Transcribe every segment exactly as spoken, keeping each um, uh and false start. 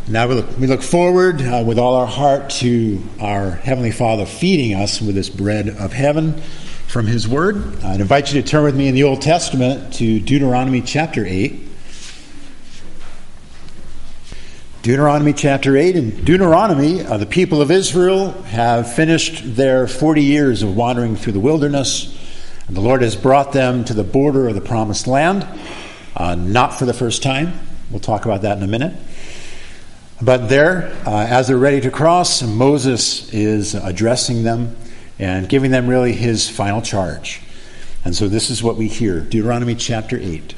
Now we look, we look forward uh, with all our heart to our Heavenly Father feeding us with this bread of heaven from His Word. I'd invite you to turn with me in the Old Testament to Deuteronomy chapter eight. Deuteronomy chapter eight. In Deuteronomy, uh, the people of Israel have finished their forty years of wandering through the wilderness, and the Lord has brought them to the border of the Promised Land, uh, not for the first time. We'll talk about that in a minute. But there, uh, as they're ready to cross, Moses is addressing them and giving them really his final charge. And so this is what we hear, Deuteronomy chapter eight.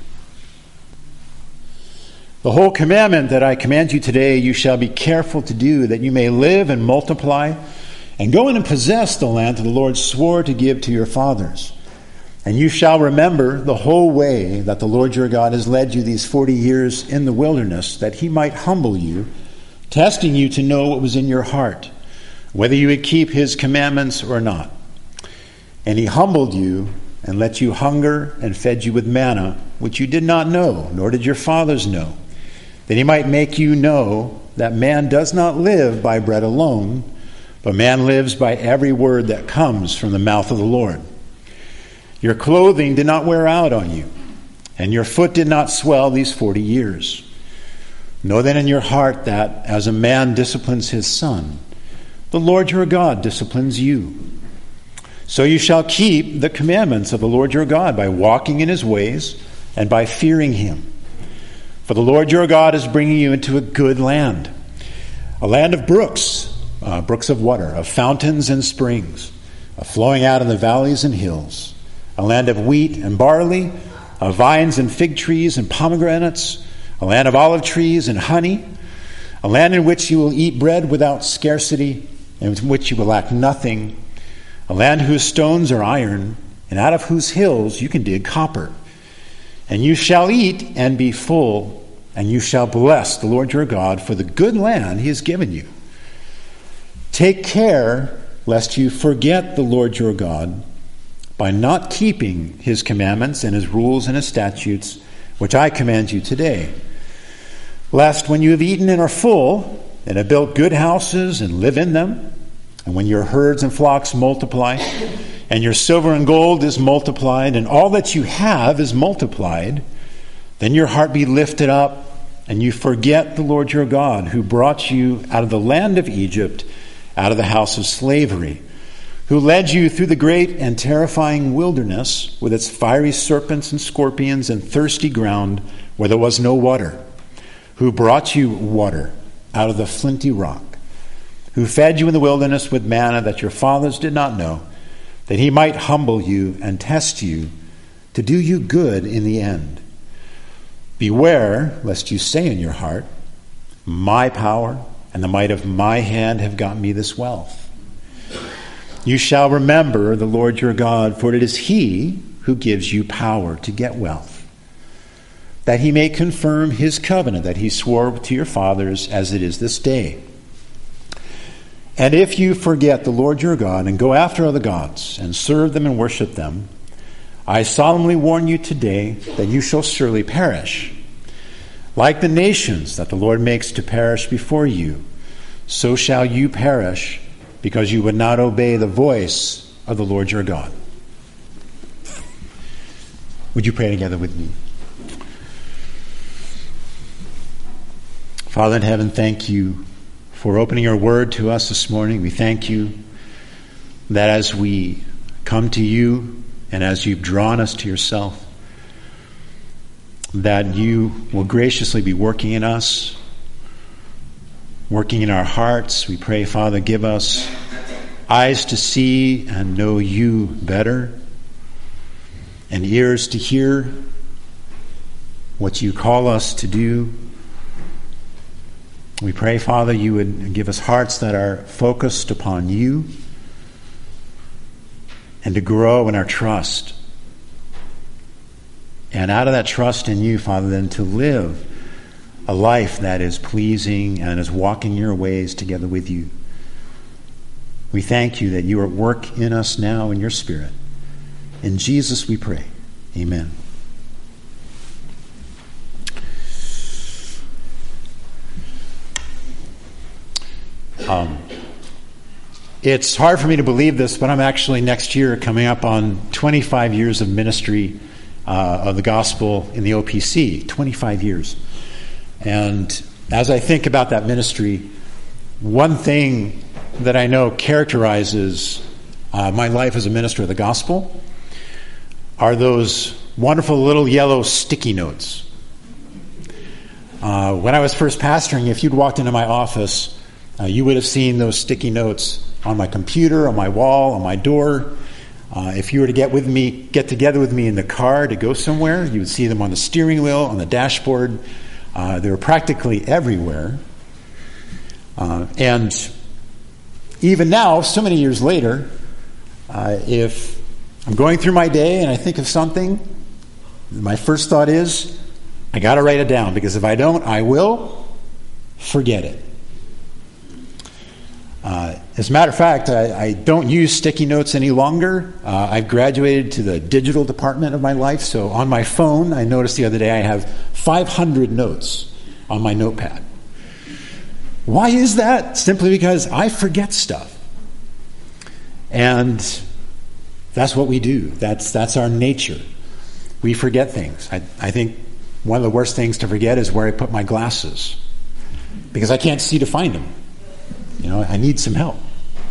The whole commandment that I command you today, you shall be careful to do, that you may live and multiply, and go in and possess the land that the Lord swore to give to your fathers. And you shall remember the whole way that the Lord your God has led you these forty years in the wilderness, that he might humble you, testing you to know what was in your heart, whether you would keep his commandments or not. And he humbled you and let you hunger and fed you with manna, which you did not know, nor did your fathers know, that he might make you know that man does not live by bread alone, but man lives by every word that comes from the mouth of the Lord. Your clothing did not wear out on you, and your foot did not swell these forty years. Know then in your heart that, as a man disciplines his son, the Lord your God disciplines you. So you shall keep the commandments of the Lord your God by walking in his ways and by fearing him. For the Lord your God is bringing you into a good land, a land of brooks, uh, brooks of water, of fountains and springs, of flowing out in the valleys and hills, a land of wheat and barley, of vines and fig trees and pomegranates, a land of olive trees and honey, a land in which you will eat bread without scarcity, and in which you will lack nothing, a land whose stones are iron, and out of whose hills you can dig copper. And you shall eat and be full, and you shall bless the Lord your God for the good land he has given you. Take care lest you forget the Lord your God by not keeping his commandments and his rules and his statutes, which I command you today. Lest when you have eaten and are full, and have built good houses and live in them, and when your herds and flocks multiply, and your silver and gold is multiplied, and all that you have is multiplied, then your heart be lifted up, and you forget the Lord your God, who brought you out of the land of Egypt, out of the house of slavery, who led you through the great and terrifying wilderness with its fiery serpents and scorpions and thirsty ground where there was no water, who brought you water out of the flinty rock, who fed you in the wilderness with manna that your fathers did not know, that he might humble you and test you to do you good in the end. Beware lest you say in your heart, my power and the might of my hand have got me this wealth. You shall remember the Lord your God, for it is he who gives you power to get wealth, that he may confirm his covenant that he swore to your fathers as it is this day. And if you forget the Lord your God and go after other gods and serve them and worship them, I solemnly warn you today that you shall surely perish. Like the nations that the Lord makes to perish before you, so shall you perish, because you would not obey the voice of the Lord your God. Would you pray together with me? Father in heaven, thank you for opening your word to us this morning. We thank you that as we come to you and as you've drawn us to yourself, that you will graciously be working in us, working in our hearts. We pray, Father, give us eyes to see and know you better, and ears to hear what you call us to do. We pray, Father, you would give us hearts that are focused upon you and to grow in our trust. And out of that trust in you, Father, then to live a life that is pleasing and is walking your ways together with you. We thank you that you are at work in us now in your Spirit. In Jesus we pray. Amen. Um, it's hard for me to believe this, but I'm actually next year coming up on twenty-five years of ministry uh, of the gospel in the O P C. twenty-five years. And as I think about that ministry, one thing that I know characterizes uh, my life as a minister of the gospel are those wonderful little yellow sticky notes. Uh, when I was first pastoring, if you'd walked into my office, uh, you would have seen those sticky notes on my computer, on my wall, on my door. Uh, if you were to get with me, get together with me in the car to go somewhere, you would see them on the steering wheel, on the dashboard. Uh, they were practically everywhere. Uh, and even now, so many years later, uh, if I'm going through my day and I think of something, my first thought is, I got to write it down, because if I don't, I will forget it. Uh, as a matter of fact, I, I don't use sticky notes any longer. Uh, I've graduated to the digital department of my life, so on my phone, I noticed the other day I have five hundred notes on my notepad. Why is that? Simply because I forget stuff. And that's what we do. That's that's our nature. We forget things. I, I think one of the worst things to forget is where I put my glasses, because I can't see to find them. You know, I need some help.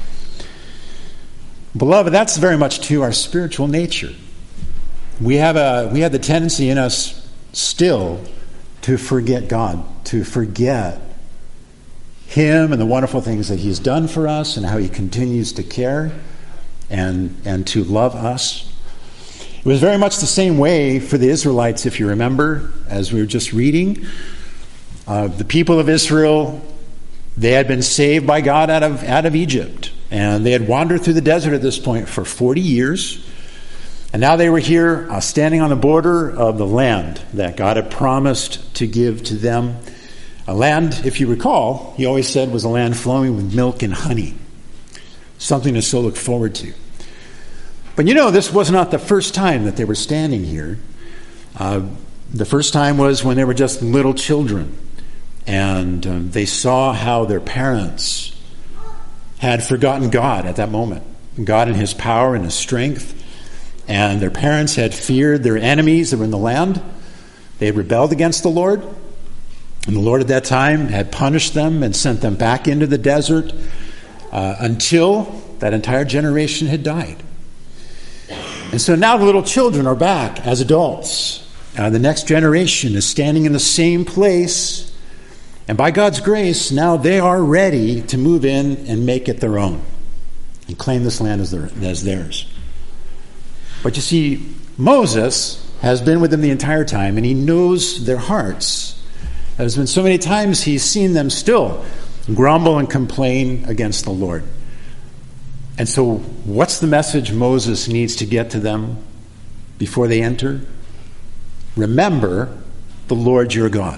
Beloved, that's very much to our spiritual nature. We have a we have the tendency in us still to forget God, to forget Him and the wonderful things that He's done for us and how He continues to care and and to love us. It was very much the same way for the Israelites, if you remember, as we were just reading. Uh, the people of Israel, they had been saved by God out of out of Egypt, and they had wandered through the desert at this point for forty years, and now they were here uh, standing on the border of the land that God had promised to give to them. A land, if you recall, He always said was a land flowing with milk and honey, something to so look forward to. But you know, this was not the first time that they were standing here. Uh, the first time was when they were just little children. And um, they saw how their parents had forgotten God at that moment. God in His power and His strength. And their parents had feared their enemies that were in the land. They had rebelled against the Lord. And the Lord at that time had punished them and sent them back into the desert uh, until that entire generation had died. And so now the little children are back as adults. Uh, the next generation is standing in the same place. And by God's grace, now they are ready to move in and make it their own and claim this land as, their, as theirs. But you see, Moses has been with them the entire time, and he knows their hearts. There's been so many times he's seen them still grumble and complain against the Lord. And so what's the message Moses needs to get to them before they enter? Remember the Lord your God.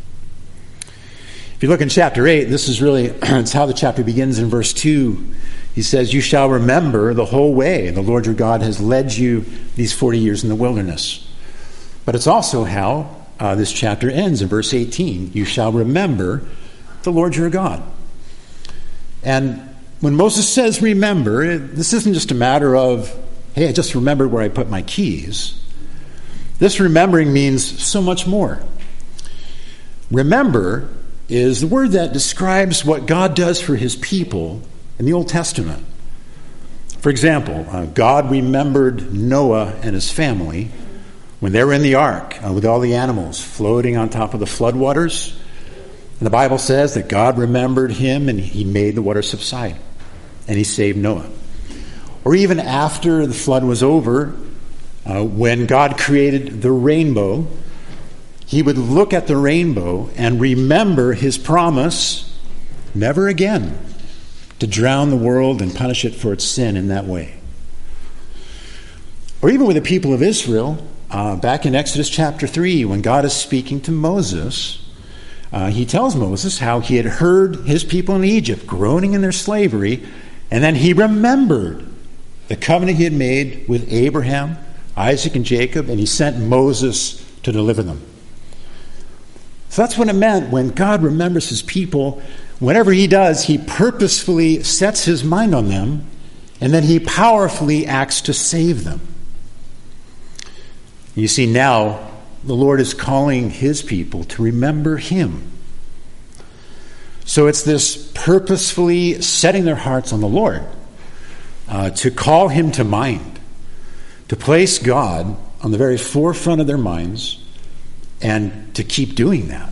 If you look in chapter eight, this is really, it's how the chapter begins in verse two. He says, you shall remember the whole way the Lord your God has led you these forty years in the wilderness. But it's also how uh, this chapter ends in verse eighteen. You shall remember the Lord your God. And when Moses says remember, this isn't just a matter of, hey, I just remembered where I put my keys. This remembering means so much more. Remember is the word that describes what God does for His people in the Old Testament. For example, uh, God remembered Noah and his family when they were in the ark uh, with all the animals floating on top of the floodwaters. And the Bible says that God remembered him and He made the water subside. And He saved Noah. Or even after the flood was over, uh, when God created the rainbow, He would look at the rainbow and remember His promise never again to drown the world and punish it for its sin in that way. Or even with the people of Israel, uh, back in Exodus chapter three, when God is speaking to Moses, uh, He tells Moses how He had heard His people in Egypt groaning in their slavery, and then He remembered the covenant He had made with Abraham, Isaac, and Jacob, and He sent Moses to deliver them. So that's what it meant when God remembers His people. whenever he does, he purposefully sets his mind on them, and then he powerfully acts to save them. You see, now the Lord is calling his people to remember him. So it's this purposefully setting their hearts on the Lord, uh, to call him to mind, to place God on the very forefront of their minds, and to keep doing that.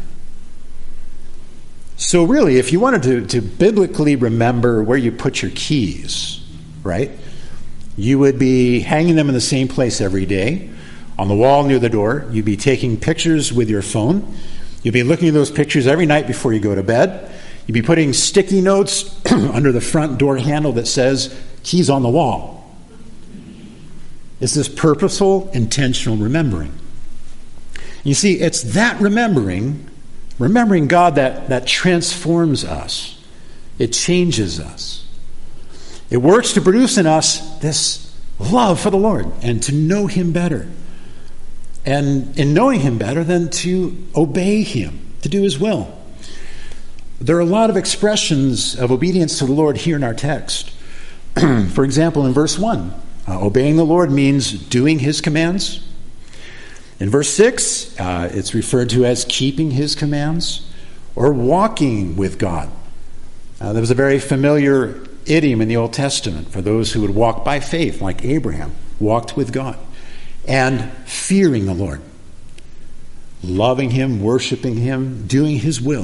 So really, if you wanted to, to biblically remember where you put your keys, right, you would be hanging them in the same place every day, on the wall near the door. You'd be taking pictures with your phone. You'd be looking at those pictures every night before you go to bed. You'd be putting sticky notes under the front door handle that says, keys on the wall. It's this purposeful, intentional remembering. You see, it's that remembering, remembering God that, that transforms us. It changes us. It works to produce in us this love for the Lord and to know him better. And in knowing him better, then to obey him, to do his will. There are a lot of expressions of obedience to the Lord here in our text. For example, in verse one, uh, obeying the Lord means doing his commands. In verse six, uh, it's referred to as keeping his commands or walking with God. Uh, there was a very familiar idiom in the Old Testament for those who would walk by faith, like Abraham walked with God, and fearing the Lord, loving him, worshiping him, doing his will.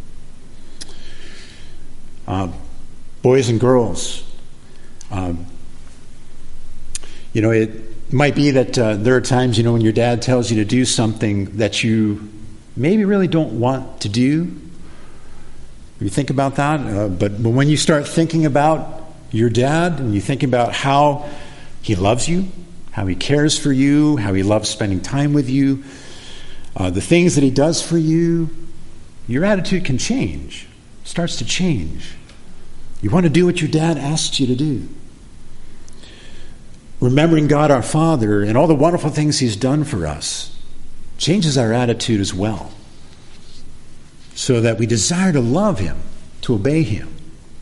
Uh, boys and girls, um, you know, it might be that uh, there are times, you know, when your dad tells you to do something that you maybe really don't want to do. You think about that, uh, but, but when you start thinking about your dad, and you think about how he loves you, how he cares for you, how he loves spending time with you, uh, the things that he does for you, your attitude can change. It starts to change. You want to do what your dad asks you to do. Remembering God our Father and all the wonderful things he's done for us changes our attitude as well, so that we desire to love him, to obey him.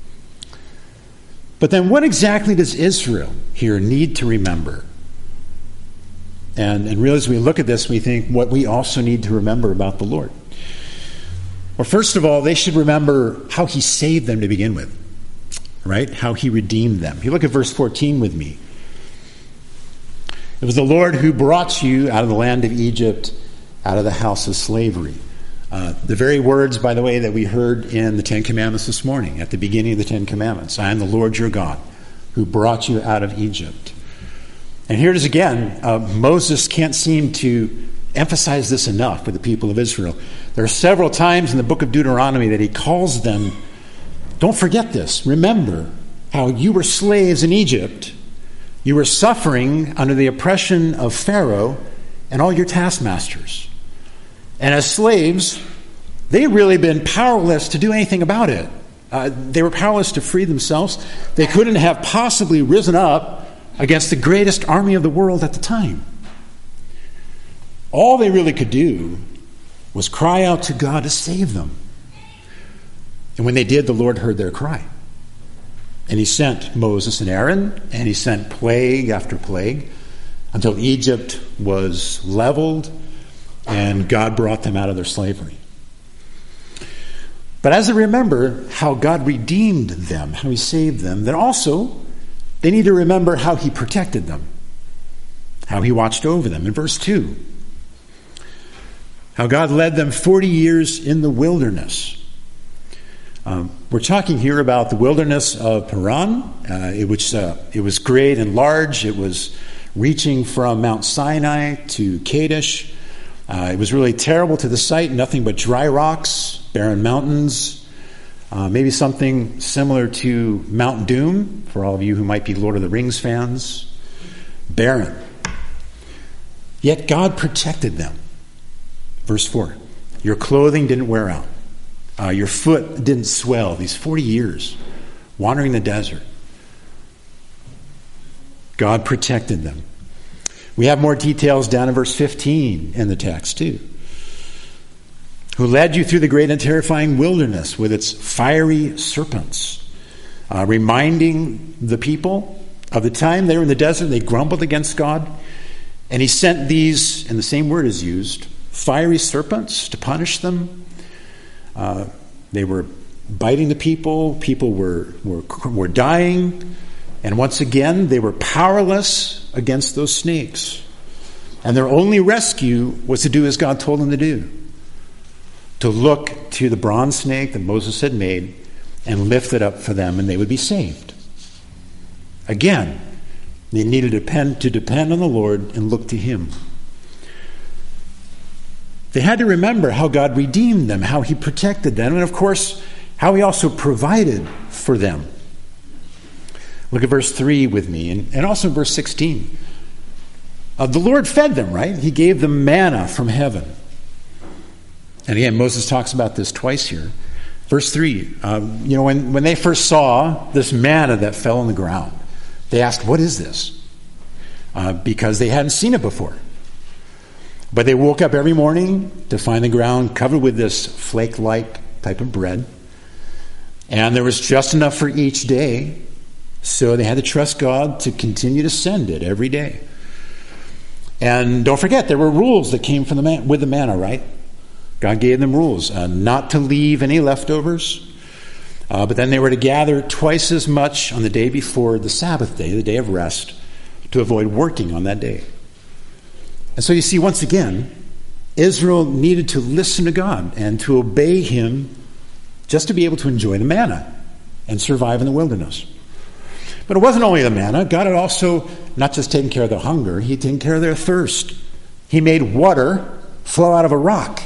But then what exactly does Israel here need to remember? And, and really, as we look at this, we think what we also need to remember about the Lord. Well, first of all, they should remember how he saved them to begin with, right? How he redeemed them. If you look at verse fourteen with me. It was the Lord who brought you out of the land of Egypt, out of the house of slavery. Uh, the very words, by the way, that we heard in the Ten Commandments this morning, at the beginning of the Ten Commandments. I am the Lord your God, who brought you out of Egypt. And here it is again. Uh, Moses can't seem to emphasize this enough with the people of Israel. There are several times in the book of Deuteronomy that he calls them, don't forget this. Remember how you were slaves in Egypt. You were suffering under the oppression of Pharaoh and all your taskmasters. And as slaves, they had really been powerless to do anything about it. Uh, they were powerless to free themselves. They couldn't have possibly risen up against the greatest army of the world at the time. All they really could do was cry out to God to save them. And when they did, the Lord heard their cry. And he sent Moses and Aaron, and he sent plague after plague, until Egypt was leveled, and God brought them out of their slavery. But as they remember how God redeemed them, how he saved them, then also they need to remember how he protected them, how he watched over them. In verse two, how God led them forty years in the wilderness. Um, we're talking here about the wilderness of Paran. Uh, it, was, uh, it was great and large. It was reaching from Mount Sinai to Kadesh. Uh, it was really terrible to the sight, nothing but dry rocks, barren mountains, uh, maybe something similar to Mount Doom, for all of you who might be Lord of the Rings fans. Barren. Yet God protected them. Verse four, your clothing didn't wear out. Uh, your foot didn't swell. These forty years wandering the desert. God protected them. We have more details down in verse fifteen in the text too. who led you through the great and terrifying wilderness with its fiery serpents, uh, reminding the people of the time they were in the desert, they grumbled against God, and he sent these, and the same word is used, fiery serpents to punish them. Uh, they were biting the people, people were, were, were dying, and once again, they were powerless against those snakes. And their only rescue was to do as God told them to do. To look to the bronze snake that Moses had made and lift it up for them, and they would be saved. Again, they needed to depend, to depend on the Lord and look to him. They had to remember how God redeemed them, how he protected them, and of course, how he also provided for them. Look at verse three with me, and, and also verse sixteen. Uh, the Lord fed them, right? He gave them manna from heaven. And again, Moses talks about this twice here. Verse three, um, you know, when, when they first saw this manna that fell on the ground, they asked, what is this? Uh, because they hadn't seen it before. But they woke up every morning to find the ground covered with this flake-like type of bread. And there was just enough for each day. So they had to trust God to continue to send it every day. And don't forget, there were rules that came from the man, with the manna, right? God gave them rules, uh, not to leave any leftovers. Uh, but then they were to gather twice as much on the day before the Sabbath day, the day of rest, to avoid working on that day. And so you see, once again, Israel needed to listen to God and to obey him just to be able to enjoy the manna and survive in the wilderness. But it wasn't only the manna. God had also not just taken care of their hunger, he had taken care of their thirst. He made water flow out of a rock.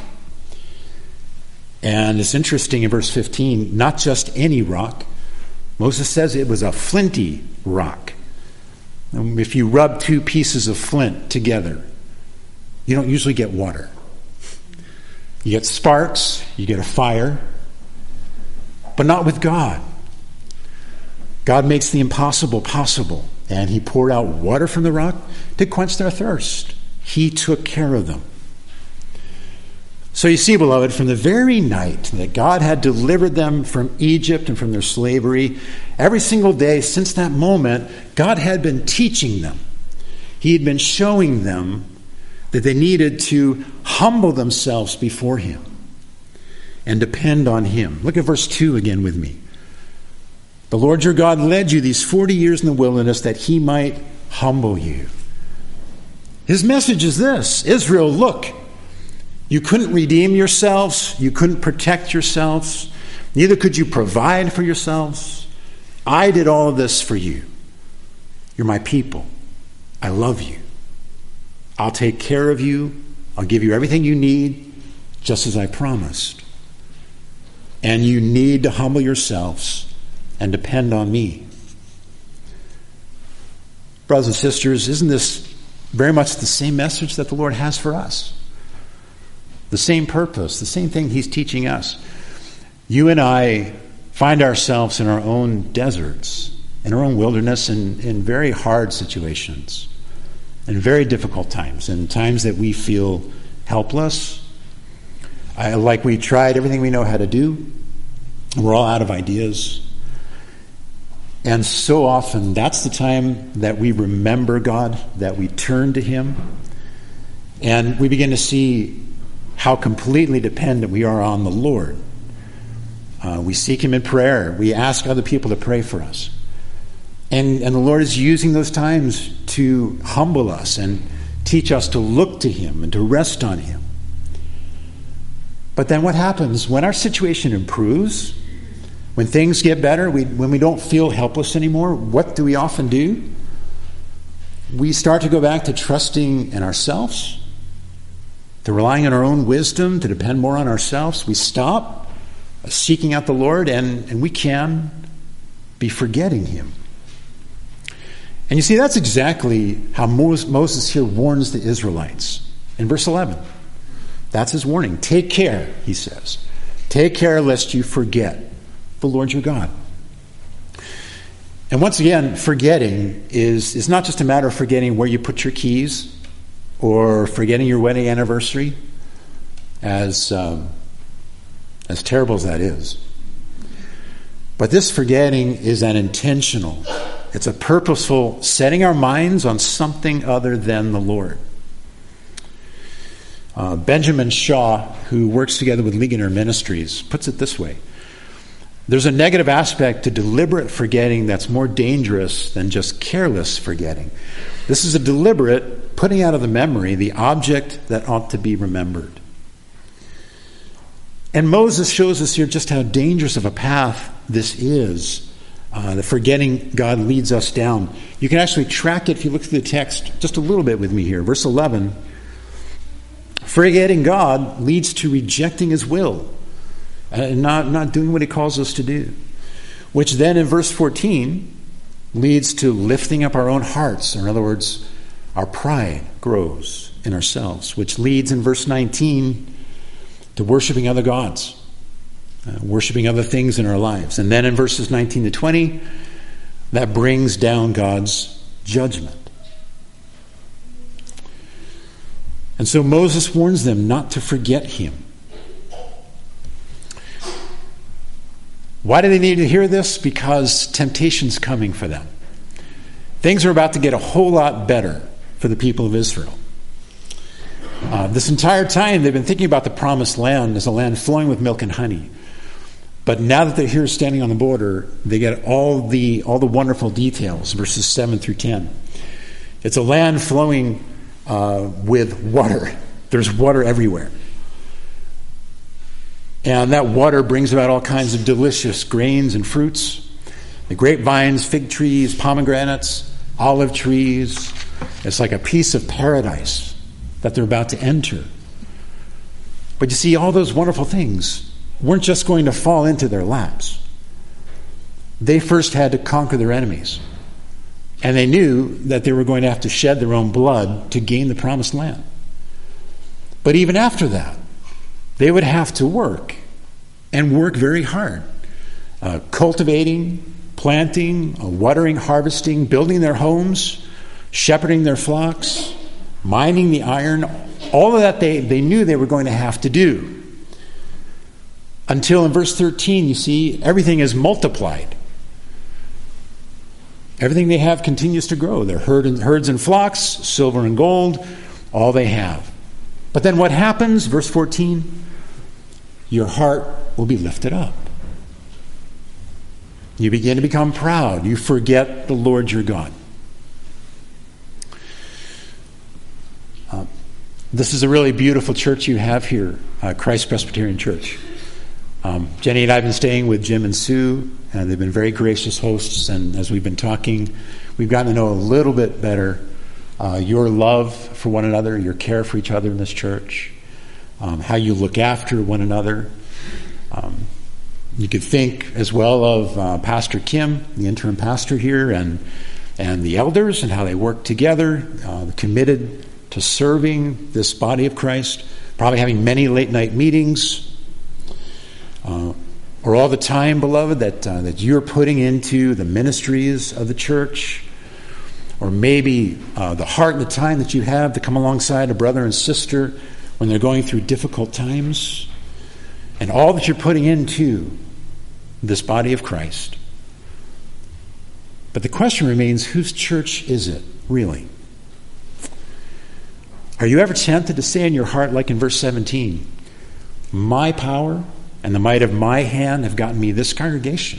And it's interesting in verse fifteen, not just any rock. Moses says it was a flinty rock. And if you rub two pieces of flint together, you don't usually get water. You get sparks, you get a fire, but not with God. God makes the impossible possible, and he poured out water from the rock to quench their thirst. He took care of them. So you see, beloved, from the very night that God had delivered them from Egypt and from their slavery, every single day since that moment, God had been teaching them. He had been showing them that they needed to humble themselves before him and depend on him. Look at verse two again with me. The Lord your God led you these forty years in the wilderness that he might humble you. His message is this: Israel, look, you couldn't redeem yourselves, you couldn't protect yourselves, neither could you provide for yourselves. I did all of this for you. You're my people. I love you. I'll take care of you. I'll give you everything you need, just as I promised. And you need to humble yourselves and depend on me. Brothers and sisters, isn't this very much the same message that the Lord has for us? The same purpose, the same thing he's teaching us. You and I find ourselves in our own deserts, in our own wilderness, in, in very hard situations, in very difficult times, in times that we feel helpless, I, like we tried everything we know how to do, we're all out of ideas. And so often, that's the time that we remember God, that we turn to him, and we begin to see how completely dependent we are on the Lord. Uh, we seek him in prayer. We ask other people to pray for us. And, and the Lord is using those times to humble us and teach us to look to him and to rest on him. But then what happens when our situation improves? When things get better, we, when we don't feel helpless anymore, what do we often do? We start to go back to trusting in ourselves, to relying on our own wisdom, to depend more on ourselves. We stop seeking out the Lord, and, and we can be forgetting him. And you see, that's exactly how Moses here warns the Israelites. In verse eleven, that's his warning. Take care, he says. Take care lest you forget the Lord your God. And once again, forgetting is, is not just a matter of forgetting where you put your keys or forgetting your wedding anniversary, as um, as terrible as that is. But this forgetting is an intentional, it's a purposeful setting our minds on something other than the Lord. Uh, Benjamin Shaw, who works together with Ligonier Ministries, puts it this way. There's a negative aspect to deliberate forgetting that's more dangerous than just careless forgetting. This is a deliberate putting out of the memory the object that ought to be remembered. And Moses shows us here just how dangerous of a path this is. Uh, the forgetting God leads us down. You can actually track it if you look through the text just a little bit with me here. Verse eleven. Forgetting God leads to rejecting his will and not, not doing what he calls us to do. Which then in verse fourteen leads to lifting up our own hearts. In other words, our pride grows in ourselves. Which leads in verse nineteen to worshiping other gods. Uh, worshiping other things in our lives. And then in verses nineteen to twenty, that brings down God's judgment. And so Moses warns them not to forget him. Why do they need to hear this? Because temptation's coming for them. Things are about to get a whole lot better for the people of Israel. Uh, this entire time they've been thinking about the promised land as a land flowing with milk and honey. But now that they're here standing on the border, they get all the all the wonderful details, verses seven through ten. It's a land flowing uh, with water. There's water everywhere. And that water brings about all kinds of delicious grains and fruits. The grapevines, fig trees, pomegranates, olive trees. It's like a piece of paradise that they're about to enter. But you see, all those wonderful things weren't just going to fall into their laps. They first had to conquer their enemies. And they knew that they were going to have to shed their own blood to gain the promised land. But even after that, they would have to work, and work very hard. Uh, cultivating, planting, uh, watering, harvesting, building their homes, shepherding their flocks, mining the iron. All of that they, they knew they were going to have to do. Until in verse thirteen, you see, everything is multiplied. Everything they have continues to grow. Their herd and, herds and flocks, silver and gold, all they have. But then what happens? Verse fourteen, your heart will be lifted up. You begin to become proud. You forget the Lord your God. Uh, this is a really beautiful church you have here, uh, Christ Presbyterian Church. Um, Jenny and I have been staying with Jim and Sue, and they've been very gracious hosts. And as we've been talking, we've gotten to know a little bit better uh, your love for one another, your care for each other in this church, um, how you look after one another. Um, you could think as well of uh, Pastor Kim, the interim pastor here, and and the elders, and how they work together, uh, committed to serving this body of Christ, probably having many late night meetings. Uh, or all the time, beloved, that uh, that you're putting into the ministries of the church, or maybe uh, the heart and the time that you have to come alongside a brother and sister when they're going through difficult times, and all that you're putting into this body of Christ. But the question remains, whose church is it, really? Are you ever tempted to say in your heart, like in verse seventeen, my power and the might of my hand have gotten me this congregation?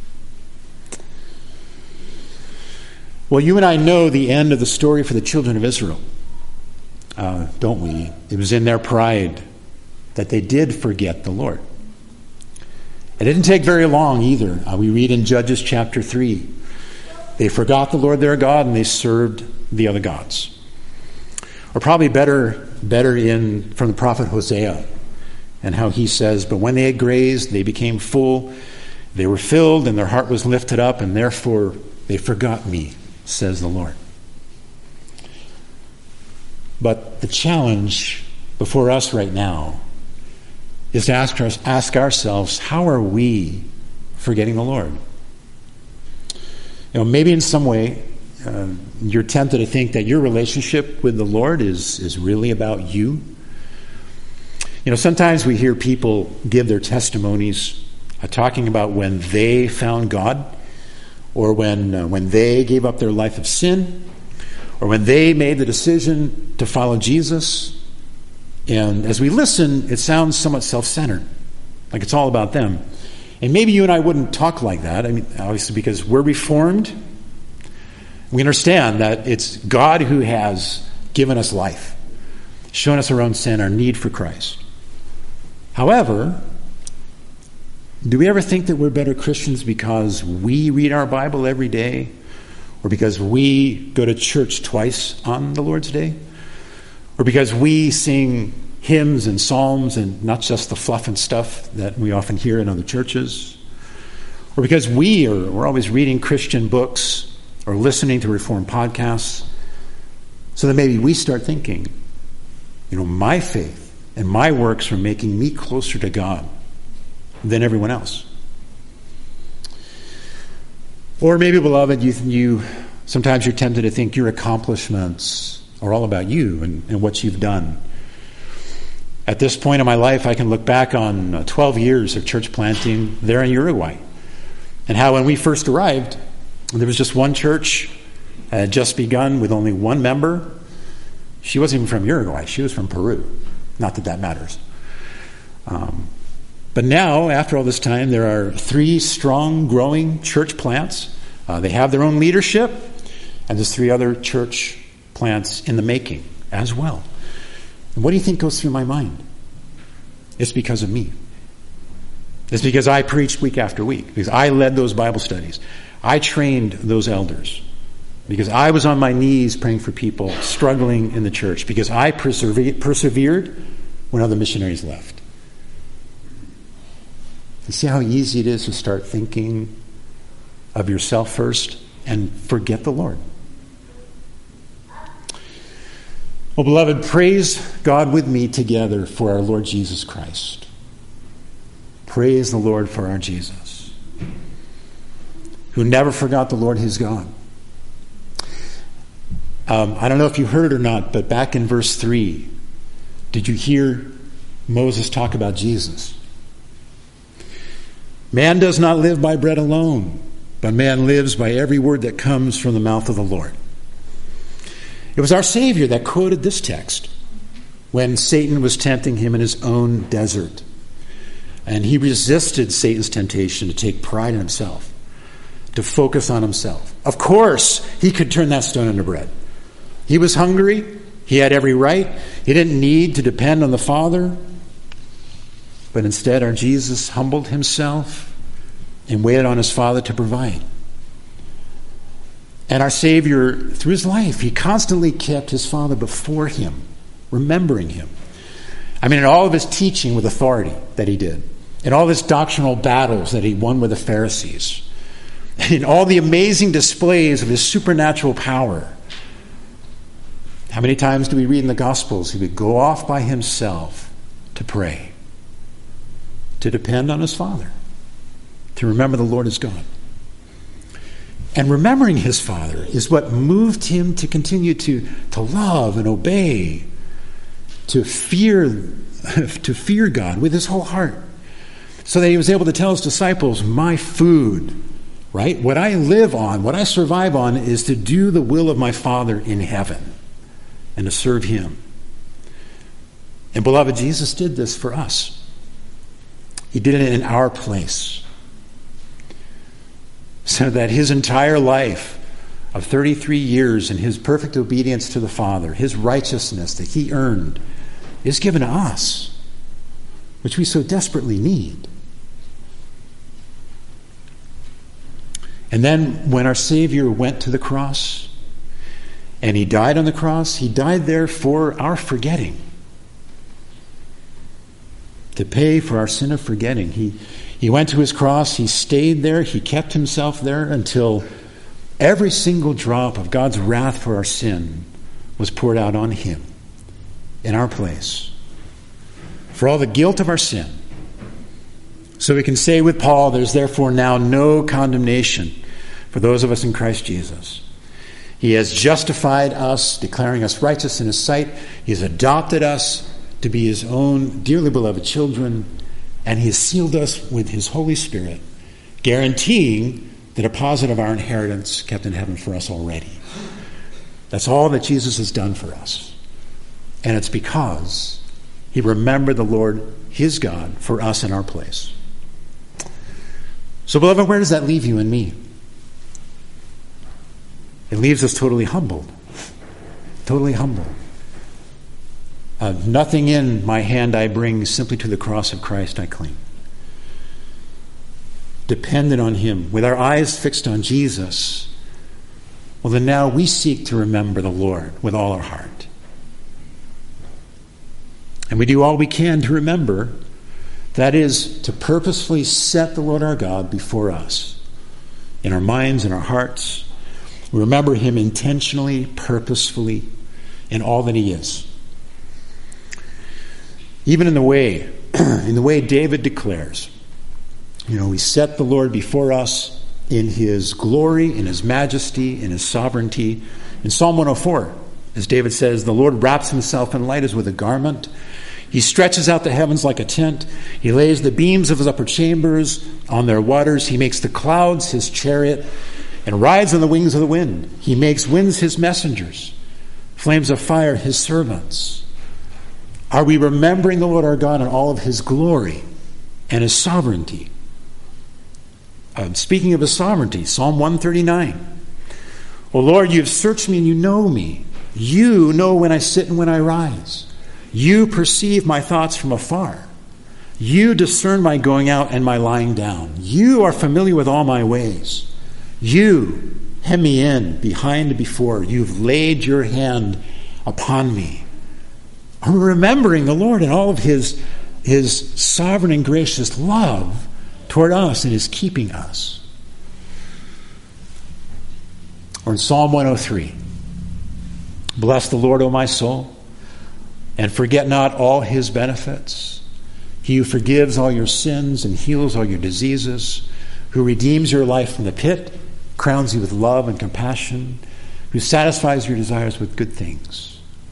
Well, you and I know the end of the story for the children of Israel, uh, don't we? It was in their pride that they did forget the Lord. It didn't take very long either. Uh, we read in Judges chapter three. They forgot the Lord their God and they served the other gods. Or probably better, better in from the prophet Hosea, and how he says, but when they had grazed, they became full, they were filled, and their heart was lifted up, and therefore they forgot me, says the Lord. But the challenge before us right now is to ask, us, ask ourselves, how are we forgetting the Lord? You know, maybe in some way uh, you're tempted to think that your relationship with the Lord is, is really about you. You know, sometimes we hear people give their testimonies uh, talking about when they found God, or when uh, when they gave up their life of sin, or when they made the decision to follow Jesus. And as we listen, it sounds somewhat self-centered, like it's all about them. And maybe you and I wouldn't talk like that. I mean, obviously, because we're Reformed. We understand that it's God who has given us life, shown us our own sin, our need for Christ. However, do we ever think that we're better Christians because we read our Bible every day, or because we go to church twice on the Lord's Day, or because we sing hymns and psalms and not just the fluff and stuff that we often hear in other churches, or because we are we're always reading Christian books or listening to Reformed podcasts, so that maybe we start thinking, you know, my faith and my works are making me closer to God than everyone else. Or maybe, beloved, you, you sometimes you're tempted to think your accomplishments are all about you and, and what you've done. At this point in my life, I can look back on uh, twelve years of church planting there in Uruguay, and how when we first arrived, there was just one church, had just begun with only one member. She wasn't even from Uruguay. She was from Peru. Not that that matters. Um, but now, after all this time, there are three strong, growing church plants. Uh, they have their own leadership, and there's three other church plants in the making as well. And what do you think goes through my mind? It's because of me. It's because I preached week after week, because I led those Bible studies. I trained those elders, because I was on my knees praying for people struggling in the church, because I persevered, persevered when other missionaries left. You see how easy it is to start thinking of yourself first and forget the Lord. Well, beloved, praise God with me together for our Lord Jesus Christ. Praise the Lord for our Jesus, who never forgot the Lord his God. Um, I don't know if you heard or not, but back in verse three, did you hear Moses talk about Jesus? Man does not live by bread alone, but man lives by every word that comes from the mouth of the Lord. It was our Savior that quoted this text when Satan was tempting him in his own desert. And he resisted Satan's temptation to take pride in himself, to focus on himself. Of course, he could turn that stone into bread. He was hungry. He had every right. He didn't need to depend on the Father. But instead, our Jesus humbled himself and waited on his Father to provide. And our Savior, through his life, he constantly kept his Father before him, remembering him. I mean, in all of his teaching with authority that he did, in all of his doctrinal battles that he won with the Pharisees, and in all the amazing displays of his supernatural power, how many times do we read in the Gospels he would go off by himself to pray, to depend on his Father, to remember the Lord as God. And remembering his Father is what moved him to continue to, to love and obey, to fear, to fear God with his whole heart, so that he was able to tell his disciples, my food, right? What I live on, what I survive on, is to do the will of my Father in heaven and to serve him. And beloved, Jesus did this for us. He did it in our place, so that his entire life of thirty-three years in his perfect obedience to the Father, his righteousness that he earned, is given to us, which we so desperately need. And then when our Savior went to the cross and he died on the cross, he died there for our forgetting, to pay for our sin of forgetting. He He went to his cross, he stayed there, he kept himself there until every single drop of God's wrath for our sin was poured out on him in our place, for all the guilt of our sin. So we can say with Paul, there's therefore now no condemnation for those of us in Christ Jesus. He has justified us, declaring us righteous in his sight. He has adopted us to be his own dearly beloved children, and he has sealed us with his Holy Spirit, guaranteeing the deposit of our inheritance kept in heaven for us already. That's all that Jesus has done for us. And it's because he remembered the Lord, his God, for us in our place. So, beloved, where does that leave you and me? It leaves us totally humbled. Totally humbled. Uh, nothing in my hand I bring, simply to the cross of Christ I cling. Dependent on him, with our eyes fixed on Jesus, well, then now we seek to remember the Lord with all our heart. And we do all we can to remember, that is, to purposefully set the Lord our God before us, in our minds, in our hearts. We remember him intentionally, purposefully, in all that he is. Even in the way, in the way David declares, you know, we set the Lord before us in his glory, in his majesty, in his sovereignty. In Psalm one oh four, as David says, the Lord wraps himself in light as with a garment. He stretches out the heavens like a tent. He lays the beams of his upper chambers on their waters. He makes the clouds his chariot and rides on the wings of the wind. He makes winds his messengers, flames of fire his servants. Are we remembering the Lord our God in all of his glory and his sovereignty? Uh, speaking of his sovereignty, Psalm one thirty-nine. O Lord, you have searched me and you know me. You know when I sit and when I rise. You perceive my thoughts from afar. You discern my going out and my lying down. You are familiar with all my ways. You hem me in, behind and before. You've laid your hand upon me. Are we remembering the Lord and all of his, his sovereign and gracious love toward us and his keeping us? Or in Psalm one oh three, bless the Lord, O my soul, and forget not all his benefits. He who forgives all your sins and heals all your diseases, who redeems your life from the pit, crowns you with love and compassion, who satisfies your desires with good things.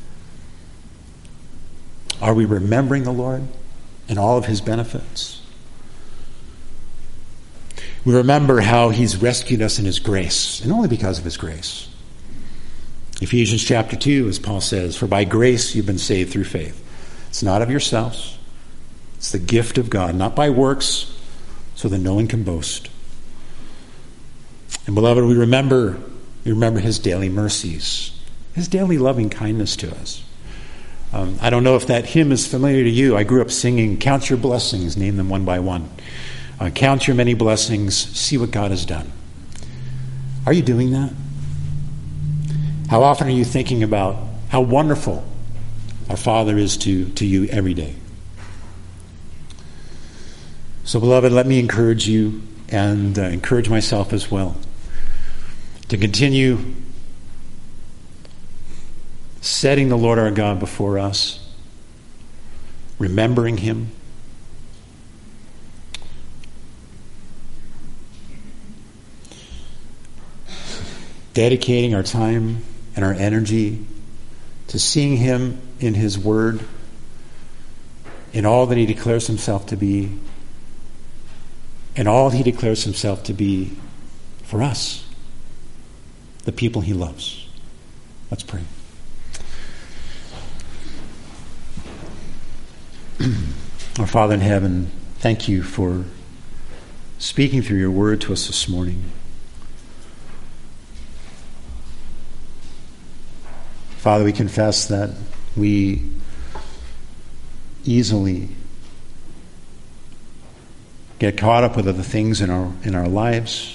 Are we remembering the Lord and all of his benefits? We remember how he's rescued us in his grace, and only because of his grace. Ephesians chapter two, as Paul says, for by grace you've been saved through faith. It's not of yourselves. It's the gift of God, not by works, so that no one can boast. And beloved, we remember, we remember his daily mercies, his daily loving kindness to us. Um, I don't know if that hymn is familiar to you. I grew up singing, count your blessings, name them one by one. Uh, count your many blessings, see what God has done. Are you doing that? How often are you thinking about how wonderful our Father is to, to you every day? So, beloved, let me encourage you and uh, encourage myself as well to continue setting the Lord our God before us, remembering him, dedicating our time and our energy to seeing him in his word, in all that he declares himself to be, and all he declares himself to be for us, the people he loves. Let's pray. Our Father in heaven, thank you for speaking through your word to us this morning. Father, we confess that we easily get caught up with other things in our in our lives.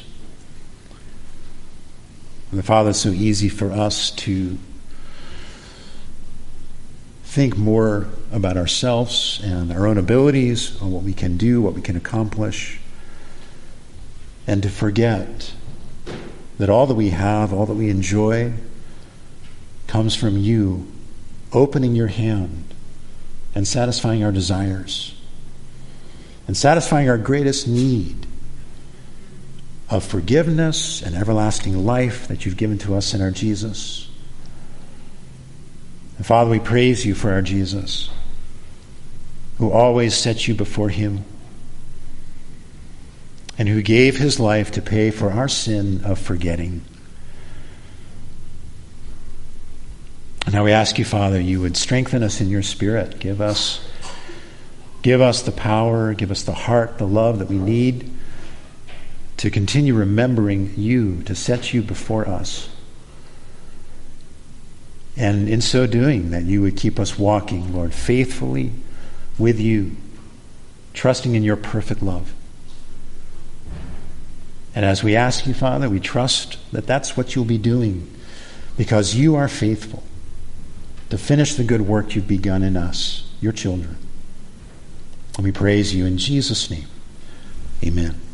And the Father, it's so easy for us to think more about ourselves and our own abilities, on what we can do, what we can accomplish, and to forget that all that we have, all that we enjoy, comes from you opening your hand and satisfying our desires and satisfying our greatest need of forgiveness and everlasting life that you've given to us in our Jesus. And Father, we praise you for our Jesus. who always set you before him, and who gave his life to pay for our sin of forgetting. And now we ask you, Father, you would strengthen us in your Spirit. Give us, give us the power, give us the heart, the love that we need to continue remembering you, to set you before us. And in so doing, that you would keep us walking, Lord, faithfully with you, trusting in your perfect love. And as we ask you, Father, we trust that that's what you'll be doing, because you are faithful to finish the good work you've begun in us, your children. And we praise you in Jesus' name. Amen.